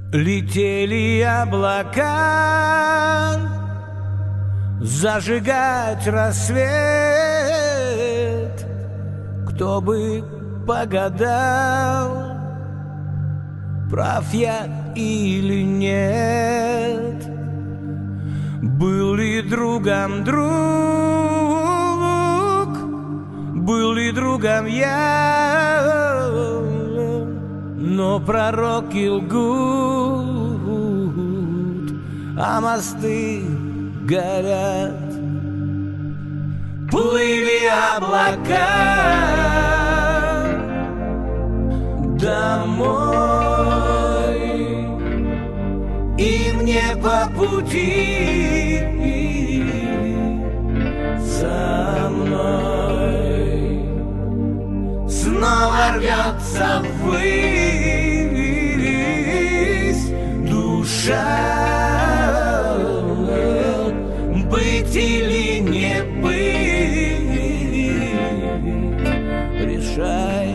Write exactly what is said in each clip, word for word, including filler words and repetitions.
Летели облака зажигать рассвет. Кто бы погадал, прав я или нет. Был ли другом друг, был ли другом я, но пророки лгут, а мосты горят. Плыли облака домой, и мне по пути за мной снова рвется ввысь душа. Быть или не быть, решай.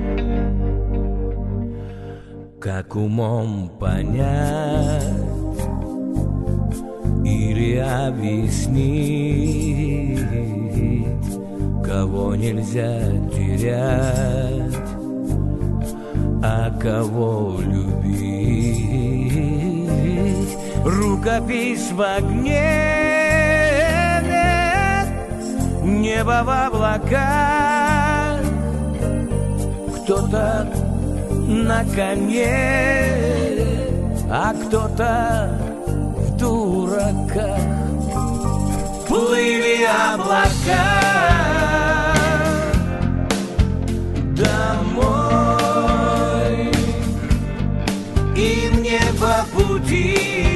Как умом понять или объяснить, кого нельзя терять, а кого любить. Рукопись в огне, небо в облаках, кто-то на коне, а кто-то в дураках. Плыли облака домой, и мне по пути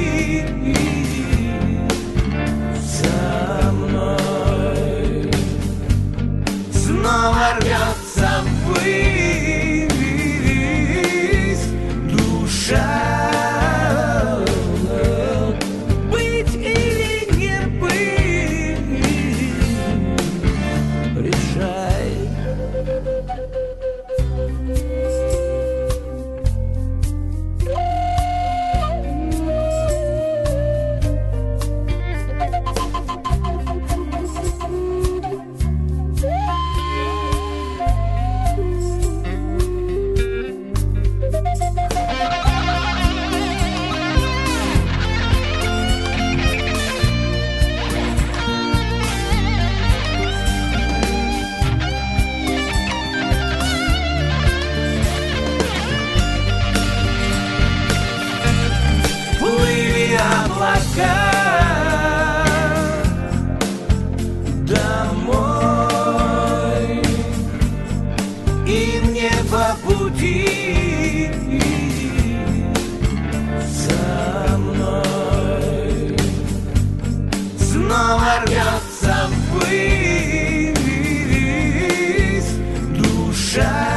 за мной снова рвется ввысь душа. Быть или не быть, решай. Домой, и мне по пути за мной снова рвется ввысь душа.